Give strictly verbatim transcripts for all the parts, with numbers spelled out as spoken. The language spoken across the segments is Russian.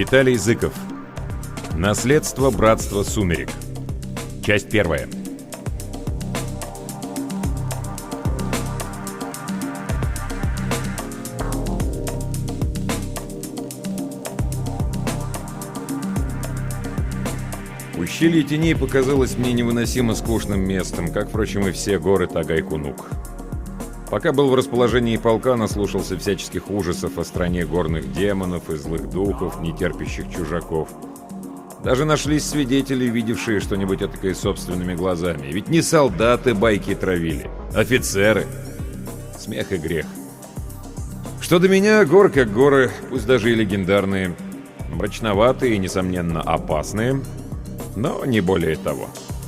Виталий Зыков. Наследство братства сумерек. Часть первая. Ущелье теней показалось мне невыносимо скучным местом, как, впрочем, и все горы Тагай-Кунук. Пока был в расположении полка, наслушался всяческих ужасов о стране горных демонов и злых духов, не терпящих чужаков. Даже нашлись свидетели, видевшие что-нибудь этакое собственными глазами. Ведь не солдаты байки травили, офицеры. Смех и грех. Что до меня, горы как горы, пусть даже и легендарные, мрачноватые и, несомненно, опасные, но не более того.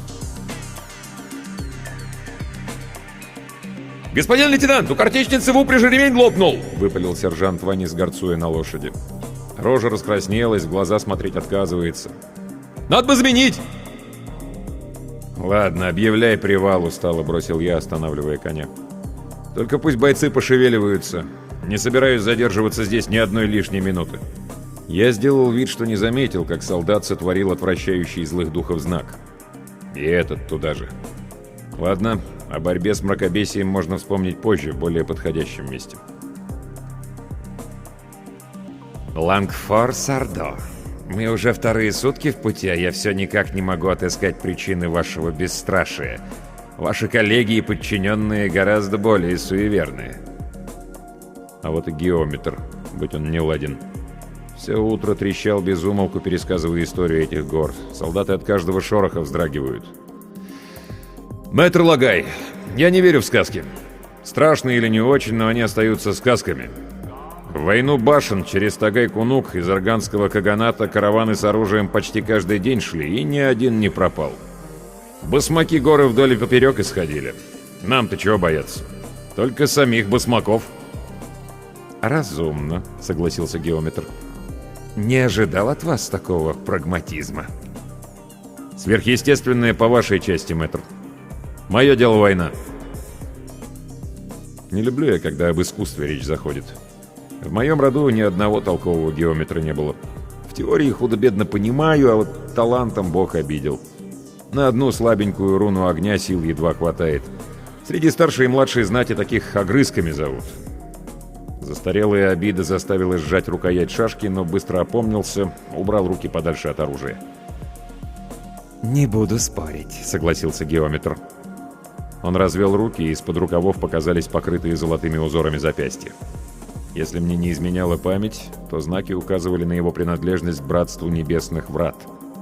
«Господин лейтенант, у картечницы в упряжи ремень лопнул!» — выпалил сержант Ванис, горцуя на лошади. Рожа раскраснелась, в глаза смотреть отказывается. «Надо бы заменить!» «Ладно, объявляй привал», — устало бросил я, останавливая коня. «Только пусть бойцы пошевеливаются. Не собираюсь задерживаться здесь ни одной лишней минуты». Я сделал вид, что не заметил, как солдат сотворил отвращающий злых духов знак. И этот туда же. Ладно, о борьбе с мракобесием можно вспомнить позже, в более подходящем месте. Лангфор Сардо, мы уже вторые сутки в пути, а я все никак не могу отыскать причины вашего бесстрашия. Ваши коллеги и подчиненные гораздо более суеверные. А вот и геометр, будь он неладен. Все утро трещал без умолку, пересказывая историю этих гор. Солдаты от каждого шороха вздрагивают. «Мэтр Лагай, я не верю в сказки. Страшные или не очень, но они остаются сказками. В войну башен через Тагай-Кунук из Арганского каганата караваны с оружием почти каждый день шли, и ни один не пропал. Басмаки горы вдоль и поперек исходили. Нам-то чего бояться? Только самих басмаков». «Разумно», — согласился геометр. «Не ожидал от вас такого прагматизма». «Сверхъестественное по вашей части, мэтр. Мое дело война». Не люблю я, когда об искусстве речь заходит. В моем роду ни одного толкового геометра не было. В теории худо-бедно понимаю, а вот талантом бог обидел. На одну слабенькую руну огня сил едва хватает. Среди старшей и младшей знати таких огрызками зовут. Застарелые обиды заставила сжать рукоять шашки, но быстро опомнился, убрал руки подальше от оружия. «Не буду спорить», — согласился геометр. Он развел руки, и из-под рукавов показались покрытые золотыми узорами запястья. Если мне не изменяла память, то знаки указывали на его принадлежность к братству небесных врат.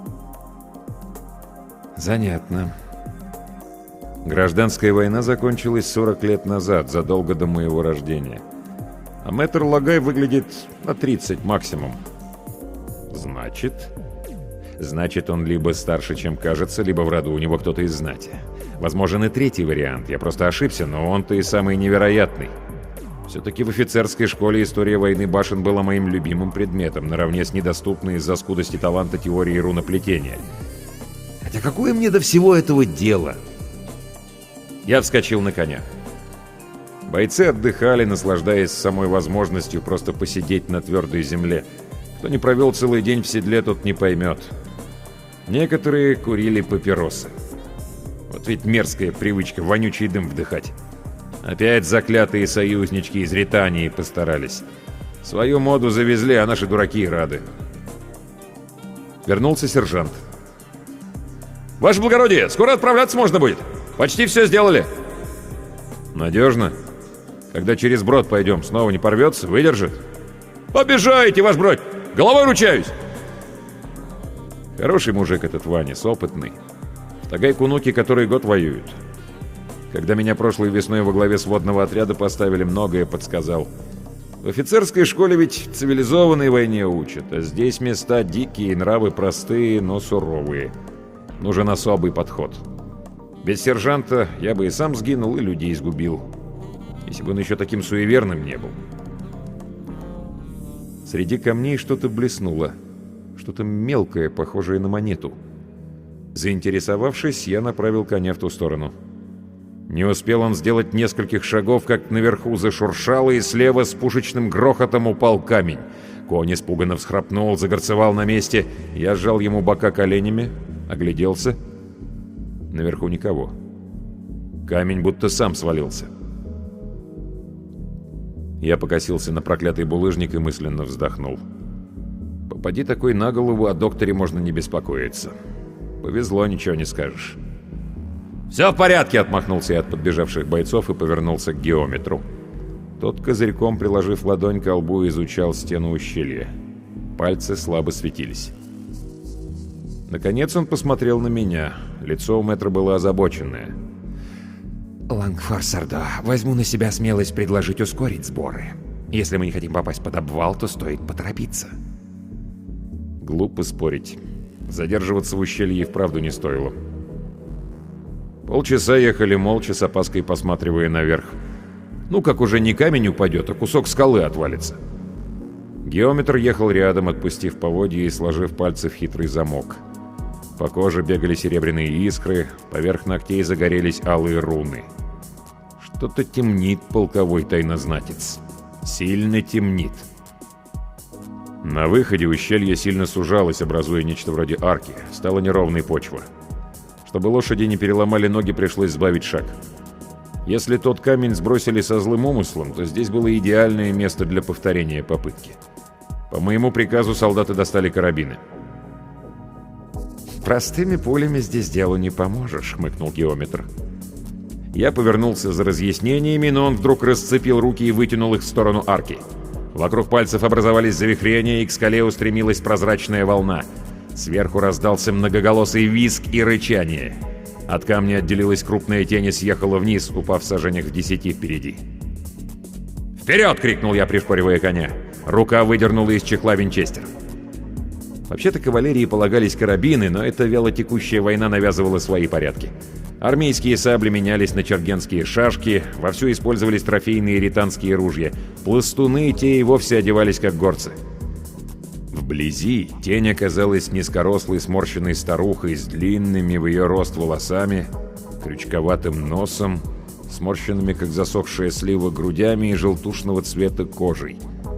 «Занятно». Гражданская война закончилась сорок лет назад, задолго до моего рождения. А мэтр Лагай выглядит на тридцать максимум. Значит... Значит, он либо старше, чем кажется, либо в роду у него кто-то из знати. Возможен и третий вариант. Я просто ошибся, но он-то и самый невероятный. Все-таки в офицерской школе история войны башен была моим любимым предметом, наравне с недоступной из-за скудости таланта теорией руноплетения. Хотя какое мне до всего этого дело? Я вскочил на коня. Бойцы отдыхали, наслаждаясь самой возможностью просто посидеть на твердой земле. Кто не провел целый день в седле, тот не поймет. Некоторые курили папиросы. Вот ведь мерзкая привычка вонючий дым вдыхать. Опять заклятые союзнички из Ритании постарались. Свою моду завезли, а наши дураки рады. Вернулся сержант. «Ваше благородие, скоро отправляться можно будет. Почти все сделали». «Надежно? Когда через брод пойдем, снова не порвется? Выдержит?» «Обижаете, ваш бродь! Головой ручаюсь!» Хороший мужик этот Ванис, опытный. В Тагай-Кунуке который год воюют. Когда меня прошлой весной во главе сводного отряда поставили, многое подсказал. В офицерской школе ведь цивилизованной войне учат, а здесь места дикие, нравы простые, но суровые. Нужен особый подход. Без сержанта я бы и сам сгинул, и людей сгубил. Если бы он еще таким суеверным не был. Среди камней что-то блеснуло. Что-то мелкое, похожее на монету. Заинтересовавшись, я направил коня в ту сторону. Не успел он сделать нескольких шагов, как наверху зашуршало, и слева с пушечным грохотом упал камень. Конь испуганно всхрапнул, загорцевал на месте. Я сжал ему бока коленями, огляделся. Наверху никого. Камень будто сам свалился. Я покосился на проклятый булыжник и мысленно вздохнул. Попади такой на голову, о докторе можно не беспокоиться. Повезло, ничего не скажешь. «Все в порядке!» — отмахнулся я от подбежавших бойцов и повернулся к геометру. Тот, козырьком приложив ладонь к лбу, изучал стену ущелья. Пальцы слабо светились. Наконец он посмотрел на меня. Лицо у мэтра было озабоченное. «Лангфар Сардо, возьму на себя смелость предложить ускорить сборы. Если мы не хотим попасть под обвал, то стоит поторопиться». Глупо спорить. Задерживаться в ущелье и вправду не стоило. Полчаса ехали молча, с опаской посматривая наверх. Ну, как уже не камень упадет, а кусок скалы отвалится. Геометр ехал рядом, отпустив поводья и сложив пальцы в хитрый замок. По коже бегали серебряные искры, поверх ногтей загорелись алые руны. Что-то темнит полковой тайнознатец. Сильно темнит. На выходе ущелье сильно сужалось, образуя нечто вроде арки. Стала неровной почва. Чтобы лошади не переломали ноги, пришлось сбавить шаг. Если тот камень сбросили со злым умыслом, то здесь было идеальное место для повторения попытки. По моему приказу солдаты достали карабины. «Простыми пулями здесь делу не поможешь», — хмыкнул геометр. Я повернулся за разъяснениями, но он вдруг расцепил руки и вытянул их в сторону арки. Вокруг пальцев образовались завихрения, и к скале устремилась прозрачная волна. Сверху раздался многоголосый визг и рычание. От камня отделилась крупная тень и съехала вниз, упав в саженях в десяти впереди. «Вперед!» — крикнул я, пришпоривая коня. Рука выдернула из чехла винчестер. Вообще-то кавалерии полагались карабины, но эта вялотекущая война навязывала свои порядки. Армейские сабли менялись на чергенские шашки, вовсю использовались трофейные ританские ружья. Пластуны те и вовсе одевались как горцы. Вблизи тень оказалась низкорослой сморщенной старухой с длинными в ее рост волосами, крючковатым носом, сморщенными, как засохшая слива, грудями и желтушного цвета кожей.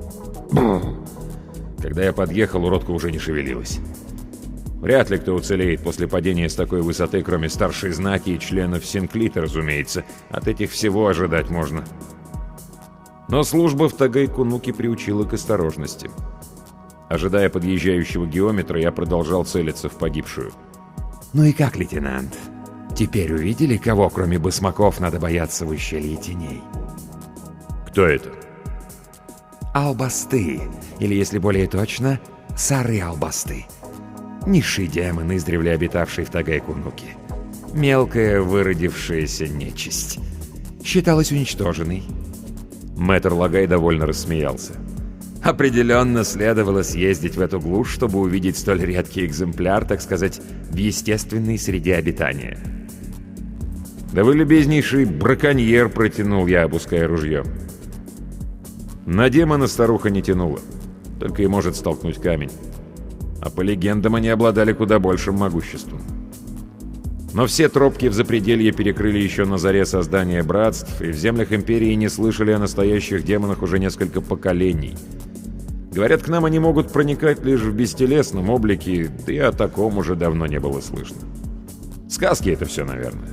Когда я подъехал, уродка уже не шевелилась. Вряд ли кто уцелеет после падения с такой высоты, кроме старшей знаки и членов Синклита, разумеется. От этих всего ожидать можно. Но служба в Тагай-Кунуке приучила к осторожности. Ожидая подъезжающего геометра, я продолжал целиться в погибшую. «Ну и как, лейтенант? Теперь увидели, кого, кроме басмаков, надо бояться в ущелье теней?» «Кто это?» «Албасты, или, если более точно, Сары-Албасты. Низший демон, издревле обитавший в Тагай-Кунуке. Мелкая выродившаяся нечисть. Считалась уничтоженной». Мэтр Лагай довольно рассмеялся. Определенно следовало съездить в эту глушь, чтобы увидеть столь редкий экземпляр, так сказать, в естественной среде обитания. «Да вы, любезнейший браконьер!» — протянул я, опуская ружье. На демона старуха не тянула, только и может столкнуть камень. А по легендам они обладали куда большим могуществом. Но все тропки в запределье перекрыли еще на заре создания братств, и в землях Империи не слышали о настоящих демонах уже несколько поколений. Говорят, к нам они могут проникать лишь в бестелесном облике, да и о таком уже давно не было слышно. Сказки это все, наверное.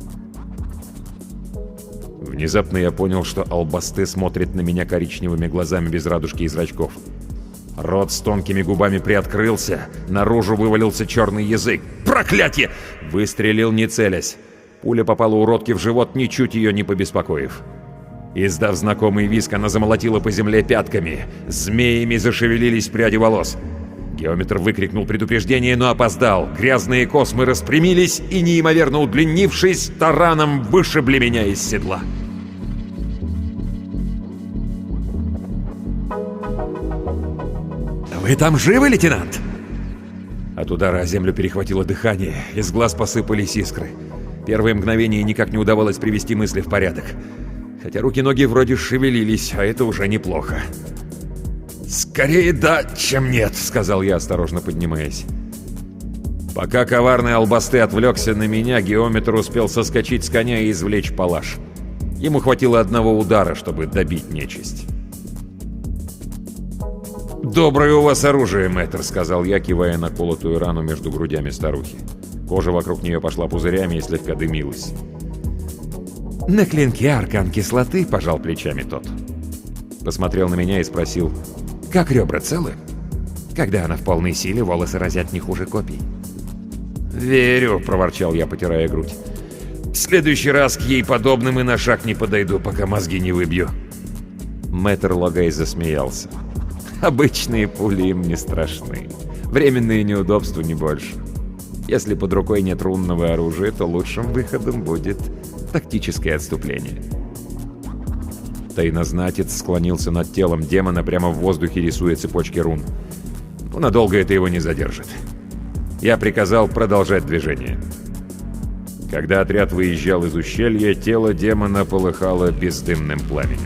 Внезапно я понял, что Албасты смотрит на меня коричневыми глазами без радужки и зрачков. Рот с тонкими губами приоткрылся, наружу вывалился черный язык. «Проклятье!» Выстрелил, не целясь. Пуля попала уродке в живот, ничуть ее не побеспокоив. Издав знакомый визг, она замолотила по земле пятками. Змеями зашевелились пряди волос. Геометр выкрикнул предупреждение, но опоздал. Грязные космы распрямились и, неимоверно удлинившись, тараном вышибли меня из седла. «Вы там живы, лейтенант?» От удара о землю перехватило дыхание, из глаз посыпались искры. Первые мгновения никак не удавалось привести мысли в порядок. Хотя руки-ноги вроде шевелились, а это уже неплохо. «Скорее да, чем нет», — сказал я, осторожно поднимаясь. Пока коварный Албасты отвлекся на меня, геометр успел соскочить с коня и извлечь палаш. Ему хватило одного удара, чтобы добить нечисть. «Доброе у вас оружие, мэтр», — сказал я, кивая на колотую рану между грудями старухи. Кожа вокруг нее пошла пузырями и слегка дымилась. «На клинке аркан кислоты», — пожал плечами тот. Посмотрел на меня и спросил: «Как ребра целы? Когда она в полной силе, волосы разят не хуже копий». «Верю», — проворчал я, потирая грудь. «В следующий раз к ей подобным и на шаг не подойду, пока мозги не выбью». Мэтр Лагай засмеялся. «Обычные пули им не страшны. Временные неудобства, не больше. Если под рукой нет рунного оружия, то лучшим выходом будет тактическое отступление». Тайнознатец склонился над телом демона, прямо в воздухе рисуя цепочки рун. Но надолго это его не задержит. Я приказал продолжать движение. Когда отряд выезжал из ущелья, тело демона полыхало бездымным пламенем.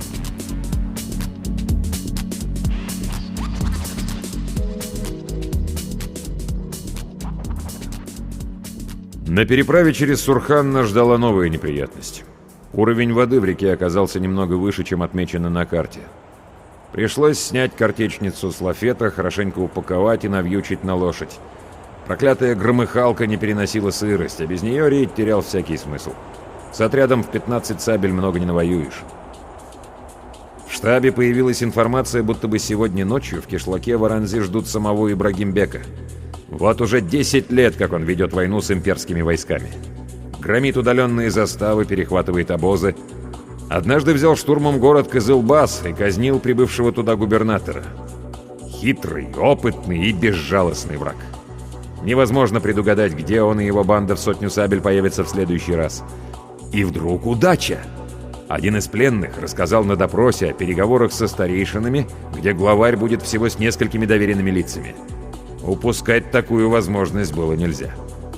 На переправе через Сурхан нас ждала новая неприятность. Уровень воды в реке оказался немного выше, чем отмечено на карте. Пришлось снять картечницу с лафета, хорошенько упаковать и навьючить на лошадь. Проклятая громыхалка не переносила сырость, а без нее рейд терял всякий смысл. С отрядом в пятнадцать сабель много не навоюешь. В штабе появилась информация, будто бы сегодня ночью в кишлаке в Аранзи ждут самого Ибрагимбека. Вот уже десять лет, как он ведет войну с имперскими войсками. Громит удаленные заставы, перехватывает обозы. Однажды взял штурмом город Кызылбас и казнил прибывшего туда губернатора. Хитрый, опытный и безжалостный враг. Невозможно предугадать, где он и его банда в сотню сабель появятся в следующий раз. И вдруг удача! Один из пленных рассказал на допросе о переговорах со старейшинами, где главарь будет всего с несколькими доверенными лицами. Упускать такую возможность было нельзя.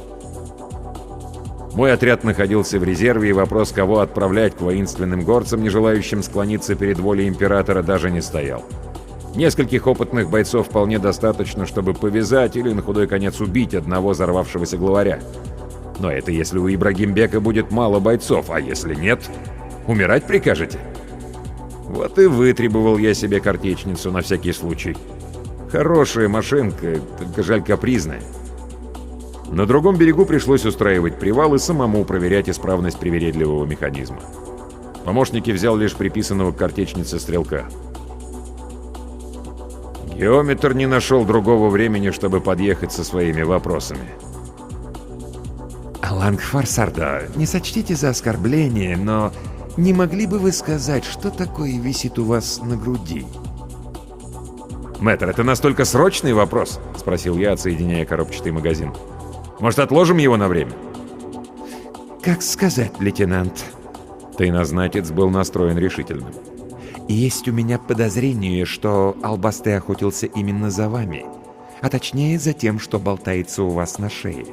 Мой отряд находился в резерве, и вопрос, кого отправлять к воинственным горцам, не желающим склониться перед волей императора, даже не стоял. Нескольких опытных бойцов вполне достаточно, чтобы повязать или на худой конец убить одного взорвавшегося главаря. Но это если у Ибрагимбека будет мало бойцов, а если нет, умирать прикажете? Вот и вытребовал я себе картечницу на всякий случай. Хорошая машинка, только жаль капризная. На другом берегу пришлось устраивать привал и самому проверять исправность привередливого механизма. Помощники взял лишь приписанного к картечнице стрелка. Геометр не нашел другого времени, чтобы подъехать со своими вопросами. «Лангфар Сардо, не сочтите за оскорбление, но не могли бы вы сказать, что такое висит у вас на груди?» «Мэтр, это настолько срочный вопрос?» — спросил я, отсоединяя коробчатый магазин. «Может, отложим его на время?» «Как сказать, лейтенант?» Тайнознатец был настроен решительно. «Есть у меня подозрение, что Албасте охотился именно за вами, а точнее за тем, что болтается у вас на шее».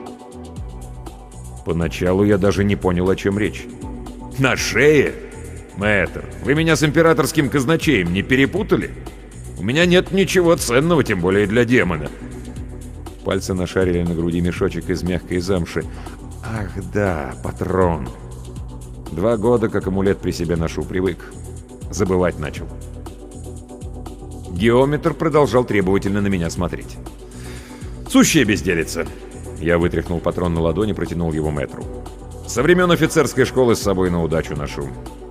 Поначалу я даже не понял, о чем речь. «На шее? Мэтр, вы меня с императорским казначеем не перепутали? У меня нет ничего ценного, тем более для демона». Пальцы нашарили на груди мешочек из мягкой замши. «Ах да, патрон. Два года, как амулет при себе ношу, привык. Забывать начал». Геометр продолжал требовательно на меня смотреть. «Сущая безделица». Я вытряхнул патрон на ладони, протянул его мэтру. «Со времен офицерской школы с собой на удачу ношу».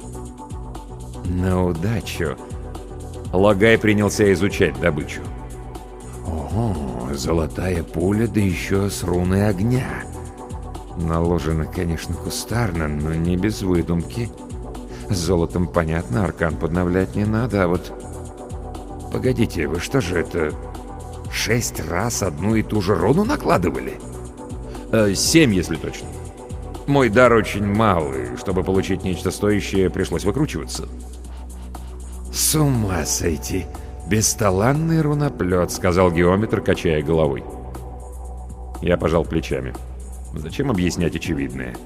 «На удачу?» Лагай принялся изучать добычу. «Ого, золотая пуля, да еще с руной огня. Наложено, конечно, кустарно, но не без выдумки. С золотом, понятно, аркан подновлять не надо, а вот... Погодите, вы что же это... Шесть раз одну и ту же руну накладывали?» Э, «Семь, если точно. Мой дар очень малый, чтобы получить нечто стоящее, пришлось выкручиваться». «С ума сойти! Бесталанный руноплет», — сказал геометр, качая головой. Я пожал плечами. Зачем объяснять очевидное?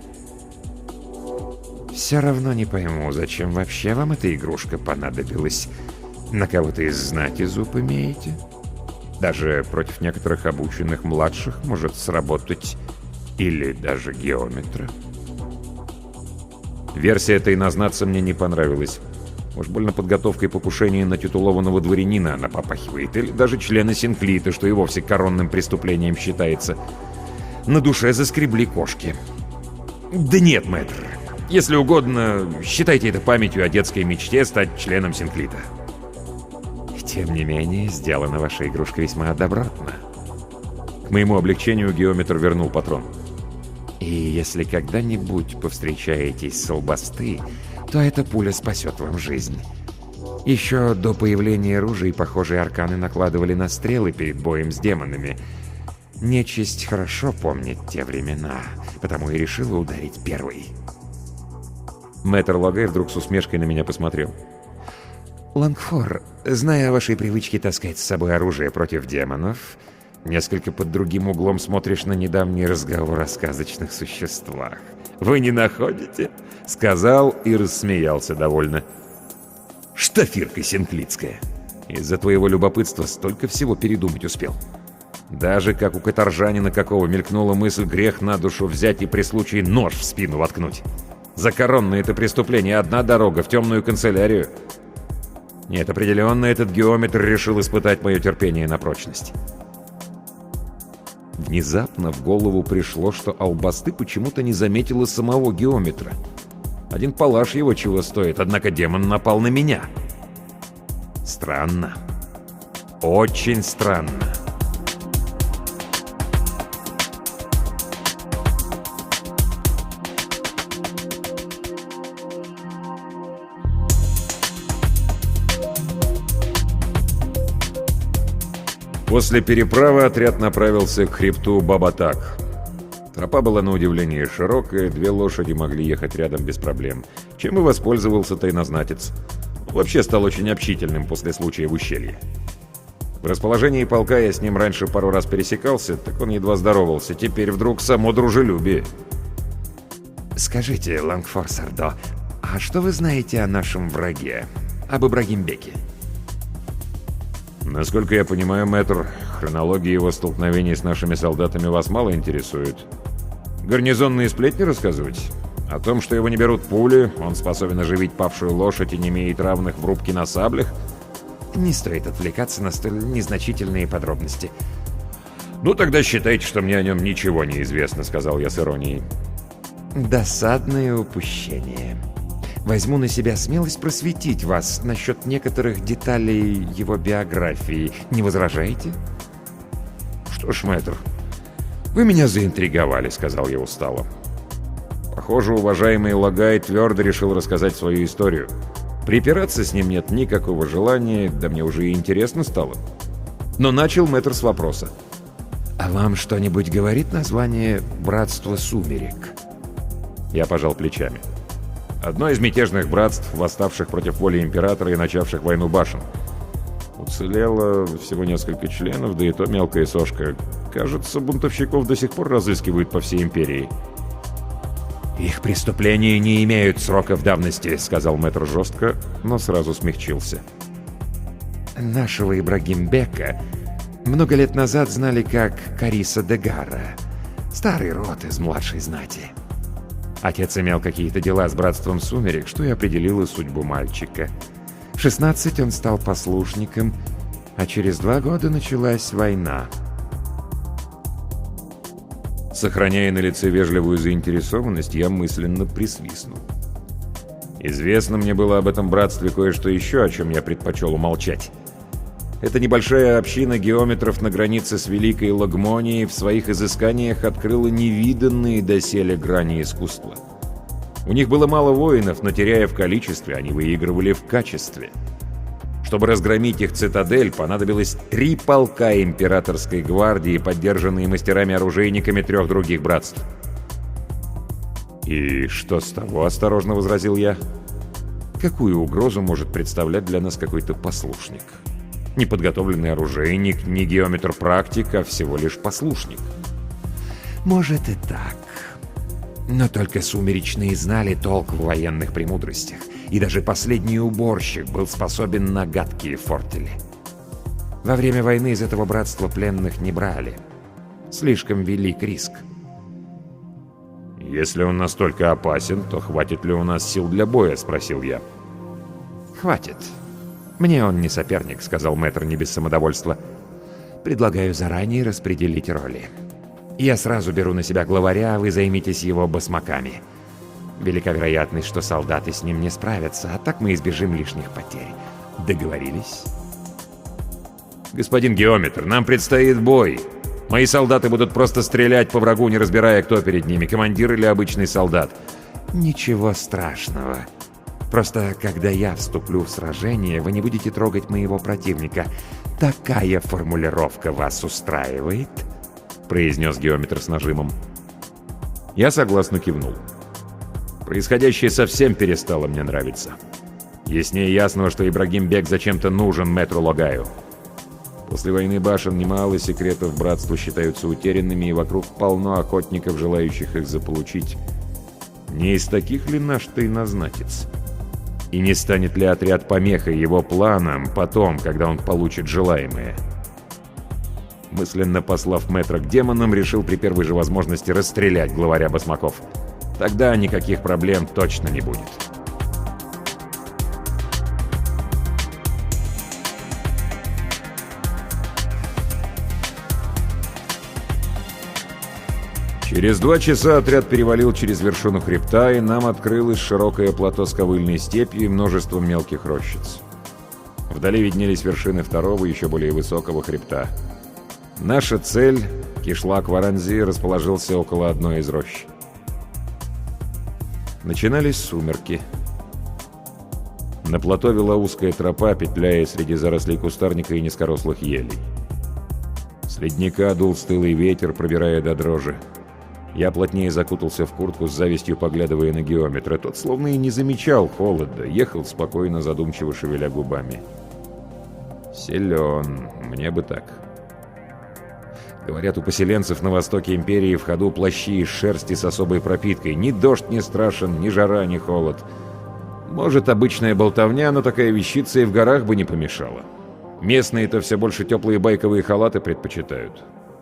«Все равно не пойму, зачем вообще вам эта игрушка понадобилась? На кого-то из знати зуб имеете? Даже против некоторых обученных младших может сработать, или даже геометра». Версия тайнознатца мне не понравилась. Уж больно подготовкой покушения на титулованного дворянина она попахивает, или даже члена Синклита, что и вовсе коронным преступлением считается. На душе заскребли кошки. Да нет, мэтр. Если угодно, считайте это памятью о детской мечте стать членом Синклита. Тем не менее, сделана ваша игрушка весьма добротно. К моему облегчению геометр вернул патрон. И если когда-нибудь повстречаетесь с Албасты, то эта пуля спасет вам жизнь. Еще до появления ружей похожие арканы накладывали на стрелы перед боем с демонами. Нечисть хорошо помнит те времена, потому и решила ударить первой. Мэтр Лагай вдруг с усмешкой на меня посмотрел. «Лангфор, зная о вашей привычке таскать с собой оружие против демонов, несколько под другим углом смотришь на недавний разговор о сказочных существах. Вы не находите?» — сказал и рассмеялся довольно. «Штафирка синклитская. Из-за твоего любопытства столько всего передумать успел. Даже как у каторжанина какого мелькнула мысль грех на душу взять и при случае нож в спину воткнуть. За коронное это преступление одна дорога в темную канцелярию. Нет, определенно этот геометр решил испытать мое терпение на прочность». Внезапно в голову пришло, что Албасты почему-то не заметила самого геометра. Один палаш его чего стоит, однако демон напал на меня. Странно. Очень странно. После переправы отряд направился к хребту Бабатак. Тропа была на удивление широкая, две лошади могли ехать рядом без проблем, чем и воспользовался тайнознатец. Вообще стал очень общительным после случая в ущелье. В расположении полка я с ним раньше пару раз пересекался, так он едва здоровался, теперь вдруг само дружелюбие. «Скажите, Лангфор Сардо, а что вы знаете о нашем враге, об Ибрагимбеке?» «Насколько я понимаю, мэтр, хронология его столкновений с нашими солдатами вас мало интересует. Гарнизонные сплетни рассказывать? О том, что его не берут пули, он способен оживить павшую лошадь и не имеет равных в рубке на саблях?» «Не стоит отвлекаться на столь незначительные подробности». «Ну тогда считайте, что мне о нем ничего не известно», — сказал я с иронией. «Досадное упущение. Возьму на себя смелость просветить вас насчет некоторых деталей его биографии. Не возражаете?» «Что ж, мэтр, вы меня заинтриговали», — сказал я устало. Похоже, уважаемый Лагай твердо решил рассказать свою историю. Припираться с ним нет никакого желания, да мне уже и интересно стало. Но начал мэтр с вопроса. «А вам что-нибудь говорит название «Братство Сумерек»?» Я пожал плечами. Одно из мятежных братств, восставших против воли императора и начавших войну башен. Уцелело всего несколько членов, да и то мелкая сошка. Кажется, бунтовщиков до сих пор разыскивают по всей империи. «Их преступления не имеют сроков давности», — сказал мэтр жестко, но сразу смягчился. «Нашего Ибрагимбека много лет назад знали как Кариса де Гара, старый род из младшей знати. Отец имел какие-то дела с Братством Сумерек, что и определило судьбу мальчика. В шестнадцать он стал послушником, а через два года началась война». Сохраняя на лице вежливую заинтересованность, я мысленно присвистнул. Известно мне было об этом братстве кое-что еще, о чем я предпочел умолчать. Эта небольшая община геометров на границе с Великой Лагмонией в своих изысканиях открыла невиданные доселе грани искусства. У них было мало воинов, но теряя в количестве, они выигрывали в качестве. Чтобы разгромить их цитадель, понадобилось три полка императорской гвардии, поддержанные мастерами-оружейниками трех других братств. «И что с того?» — осторожно возразил я. «Какую угрозу может представлять для нас какой-то послушник? Неподготовленный оружейник, не геометр-практик, а всего лишь послушник». «Может и так. Но только сумеречные знали толк в военных премудростях. И даже последний уборщик был способен на гадкие фортели. Во время войны из этого братства пленных не брали. Слишком велик риск». «Если он настолько опасен, то хватит ли у нас сил для боя?» — спросил я. «Хватит. Мне он не соперник», — сказал мэтр не без самодовольства. «Предлагаю заранее распределить роли. Я сразу беру на себя главаря, а вы займитесь его басмаками. Велика вероятность, что солдаты с ним не справятся, а так мы избежим лишних потерь. Договорились?» «Господин Геометр, нам предстоит бой. Мои солдаты будут просто стрелять по врагу, не разбирая, кто перед ними, командир или обычный солдат». «Ничего страшного. Просто, когда я вступлю в сражение, вы не будете трогать моего противника. Такая формулировка вас устраивает?» — произнес Геометр с нажимом. Я согласно кивнул. Происходящее совсем перестало мне нравиться. Яснее ясного, что Ибрагим Бек зачем-то нужен мэтру Лагаю. После войны башен немало секретов братства считаются утерянными, и вокруг полно охотников, желающих их заполучить. Не из таких ли наш тайнознатец? И не станет ли отряд помехой его планам потом, когда он получит желаемое? Мысленно послав мэтра к демонам, решил при первой же возможности расстрелять главаря басмаков. Тогда никаких проблем точно не будет. Через два часа отряд перевалил через вершину хребта, и нам открылось широкое плато с ковыльной степью и множеством мелких рощиц. Вдали виднелись вершины второго, еще более высокого хребта. Наша цель, кишлак Варанзи, расположился около одной из рощ. Начинались сумерки. На плато вела узкая тропа, петляя среди зарослей кустарника и низкорослых елей. С ледника дул стылый ветер, пробирая до дрожи. Я плотнее закутался в куртку, с завистью поглядывая на Геометра. Тот словно и не замечал холода, ехал спокойно, задумчиво шевеля губами. Силен, мне бы так. Говорят, у поселенцев на востоке империи в ходу плащи из шерсти с особой пропиткой. Ни дождь не страшен, ни жара, ни холод. Может, обычная болтовня, но такая вещица и в горах бы не помешала. Местные-то все больше теплые байковые халаты предпочитают.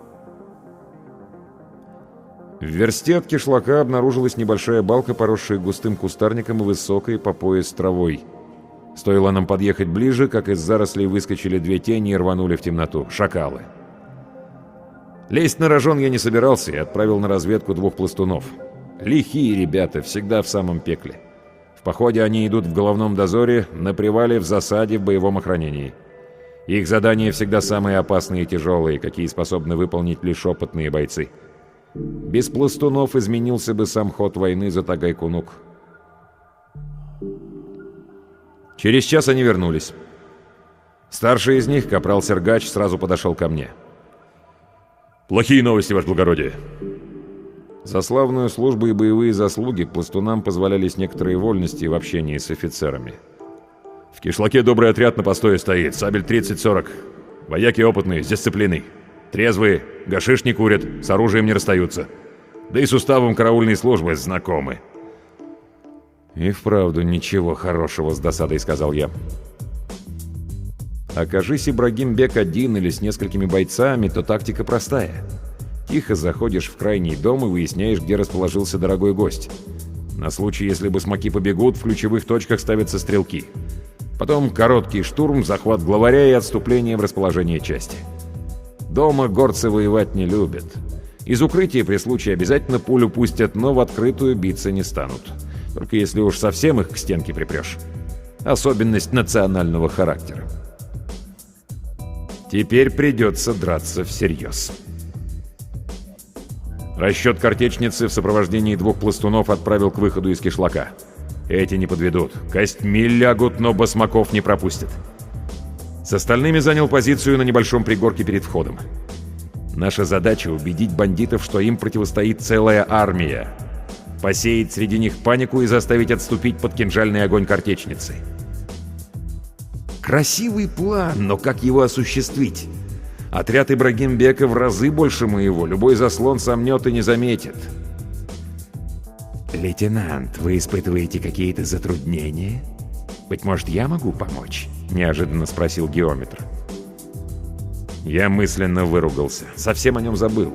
В версте от кишлака обнаружилась небольшая балка, поросшая густым кустарником и высокой по пояс травой. Стоило нам подъехать ближе, как из зарослей выскочили две тени и рванули в темноту. Шакалы. Лезть на рожон я не собирался и отправил на разведку двух пластунов. Лихие ребята, всегда в самом пекле. В походе они идут в головном дозоре, на привале, в засаде, в боевом охранении. Их задания всегда самые опасные и тяжелые, какие способны выполнить лишь опытные бойцы. Без пластунов изменился бы сам ход войны за Тагай-Кунук. Через час они вернулись. Старший из них, капрал Сергач, сразу подошел ко мне. «Плохие новости, ваше благородие!» За славную службу и боевые заслуги пластунам позволялись некоторые вольности в общении с офицерами. «В кишлаке добрый отряд на постое стоит, сабель тридцать-сорок. Вояки опытные, с дисциплиной. Трезвые, гашиш не курят, с оружием не расстаются. Да и с уставом караульной службы знакомы». «И вправду ничего хорошего», — с досадой сказал я. Окажись Ибрагим Бек один или с несколькими бойцами, то тактика простая. Тихо заходишь в крайний дом и выясняешь, где расположился дорогой гость. На случай, если басмаки побегут, в ключевых точках ставятся стрелки. Потом короткий штурм, захват главаря и отступление в расположение части. Дома горцы воевать не любят. Из укрытия при случае обязательно пулю пустят, но в открытую биться не станут. Только если уж совсем их к стенке припрешь. Особенность национального характера. Теперь придется драться всерьез. Расчет картечницы в сопровождении двух пластунов отправил к выходу из кишлака. Эти не подведут. Костьми лягут, но басмаков не пропустят. С остальными занял позицию на небольшом пригорке перед входом. Наша задача — убедить бандитов, что им противостоит целая армия. Посеять среди них панику и заставить отступить под кинжальный огонь картечницы. Красивый план, но как его осуществить? Отряд Ибрагим Бека в разы больше моего, любой заслон сомнет и не заметит. «Лейтенант, вы испытываете какие-то затруднения? Быть может, я могу помочь?» — неожиданно спросил Геометр. Я мысленно выругался, совсем о нем забыл.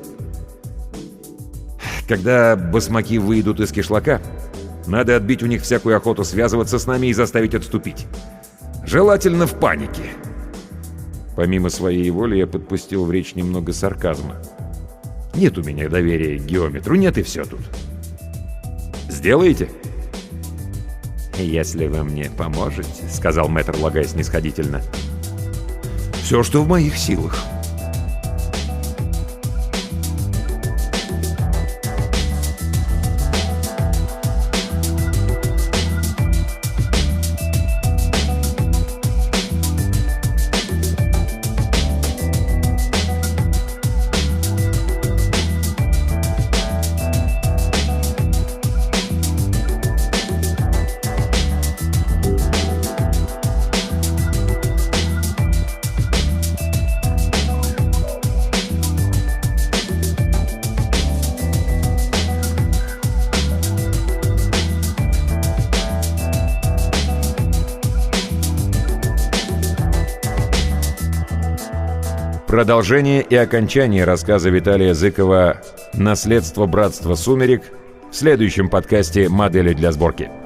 Когда басмаки выйдут из кишлака, надо отбить у них всякую охоту связываться с нами и заставить отступить. Желательно в панике. Помимо своей воли я подпустил в речь немного сарказма. Нет у меня доверия к геометру, нет и все тут. Сделаете? «Если вы мне поможете», — сказал мэтр Лагай снисходительно. «Все, что в моих силах». Продолжение и окончание рассказа Виталия Зыкова «Наследство Братства Сумерек» в следующем подкасте «Модели для сборки».